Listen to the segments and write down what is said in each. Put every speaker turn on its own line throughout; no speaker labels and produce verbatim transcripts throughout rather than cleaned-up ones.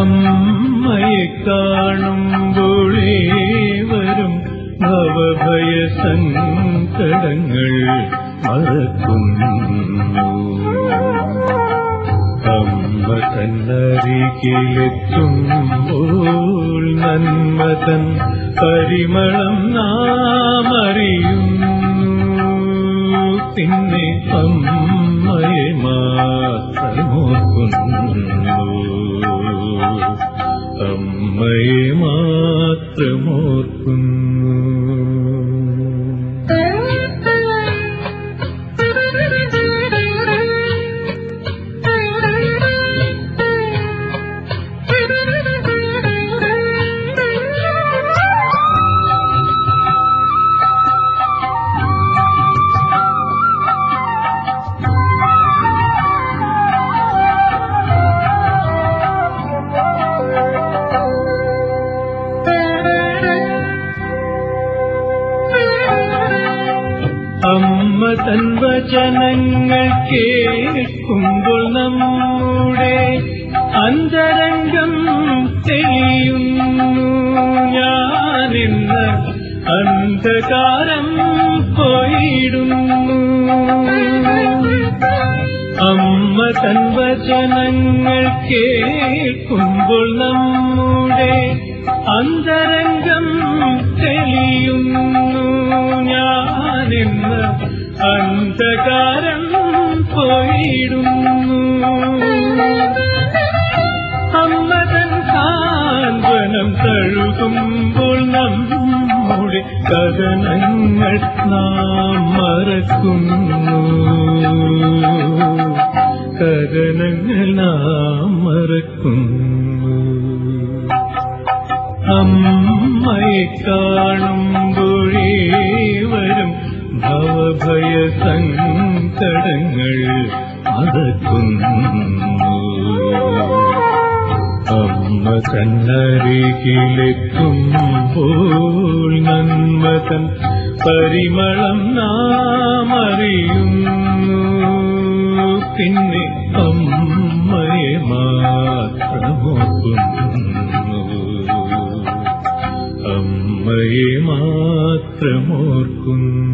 അമ്മയെ കാണുമ്പോഴേ വരും ഭവഭയ സങ്കടങ്ങൾ മറക്കുന്നു. അമ്മ തന്നരികിലെത്തുമ്പോൾ നന്മതൻ പരിമളം നാം അറിയുന്നു. പിന്നെ അമ്മയെ മാത്രമോർക്കുന്നു, അമ്മയെ മാത്രമോർക്കുന്നു. അമ്മ തൻ വചനങ്ങൾ കേൾക്കുമ്പോൾ നമ്മുടെ അന്തരംഗം തെളിയുന്നു. ഞാനിന്ന് അന്ധകാരം പോയിടുന്നു. അമ്മ തൻ വചനങ്ങൾ കേൾക്കുമ്പോൾ നമ്മുടെ അന്തരംഗം തെളിയുന്നു. ഞാനിന്ന് അന്ധകാരം പോയിടുന്നു. അമ്മ തൻ സാന്ത്വനം തഴുകുമ്പോൾ നമ്മുടെ കഥനങ്ങൾ നാം മറക്കുന്നു. കഥനങ്ങൾ നാം മറക്കുന്നു. അമ്മയെ കാണുമ്പോഴേ വരും ഭവഭയ സങ്കടങ്ങൾ മറക്കുന്നു. അമ്മ തന്നരികിലെത്തുമ്പോൾ നന്മതൻ പരിമളം നാം അറിയുന്നു. പിന്നെ അമ്മയെ മാത്രമോർക്കുന്നു, അമ്മയെ മാത്രമോർക്കുന്നു.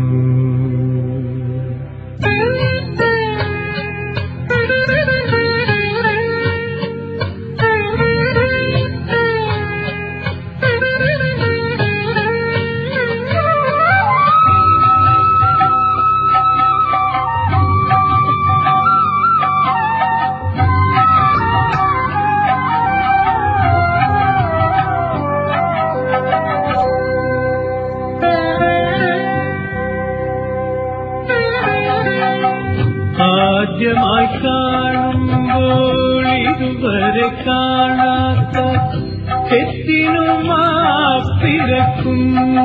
ആദ്യമായി കാണുമ്പോൾ ഇതുവരെ കാണാത്ത തെറ്റിനു മാപ്പിരക്കുന്നു.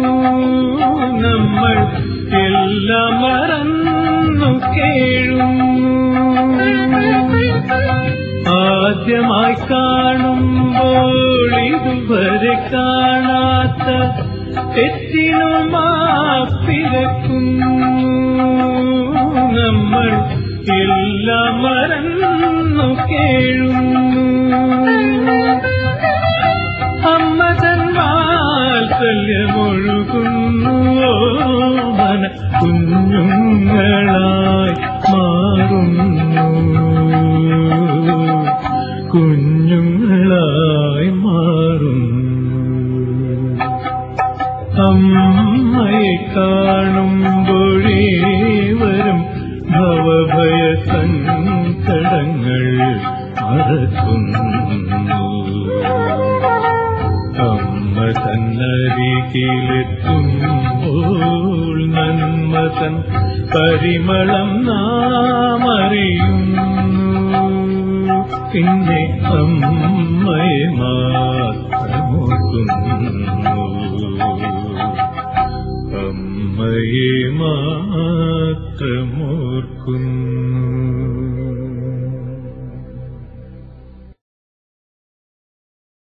നമ്മൾ എല്ലാം മറന്നു കേഴുന്നു. ആദ്യമായി കാണുമ്പോൾ ഇതുവരെ കാണാത്ത തെറ്റിനു മാപ്പിരക്കുന്നു. നമ്മൾ എല്ലാം മറന്നു കേഴുന്നു. അമ്മ തൻ വാത്സല്യമൊഴുകുന്നു. മന കുഞ്ഞുങ്ങളായി മാറുന്നു, കുഞ്ഞുങ്ങളായി മാറുന്നു. അമ്മയെ കാണുമ്പോഴേ വരും ഭവഭയ സങ്കടങ്ങൾ മറക്കുന്നു. അമ്മ തന്നരികിലെത്തുമ്പോൾ നന്മതൻ പരിമളം നാം അറിയുന്നു. പിന്നെ അമ്മയെ മാത്രമോർക്കുന്നു, അമ്മയെ മാത്രമോർക്കുന്നു.